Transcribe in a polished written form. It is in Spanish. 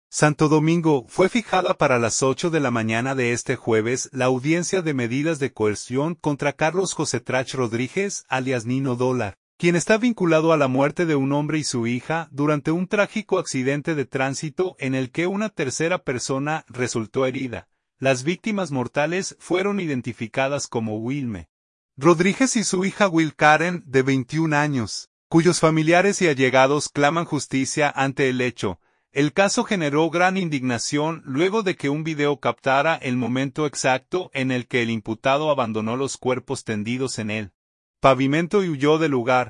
Santo Domingo, fue fijada para las 8 de la mañana de este jueves la audiencia de medidas de coerción contra Carlos José Trach Rodríguez, alias Nino Dólar, quien está vinculado a la muerte de un hombre y su hija durante un trágico accidente de tránsito en el que una tercera persona resultó herida. Las víctimas mortales fueron identificadas como Wilme Rodríguez y su hija Will Karen, de 21 años, cuyos familiares y allegados claman justicia ante el hecho. El caso generó gran indignación luego de que un video captara el momento exacto en el que el imputado abandonó los cuerpos tendidos en el pavimento y huyó del lugar.